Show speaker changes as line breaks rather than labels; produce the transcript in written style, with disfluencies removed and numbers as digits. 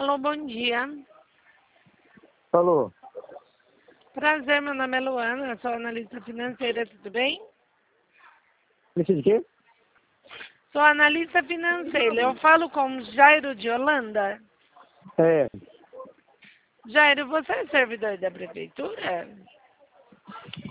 Alô, bom dia.
Falou.
Prazer, meu nome é Luana, sou analista financeira, tudo bem?
Precisa de quê?
Sou analista financeira, eu falo com Jairo de Holanda.
É.
Jairo, você é servidor da prefeitura?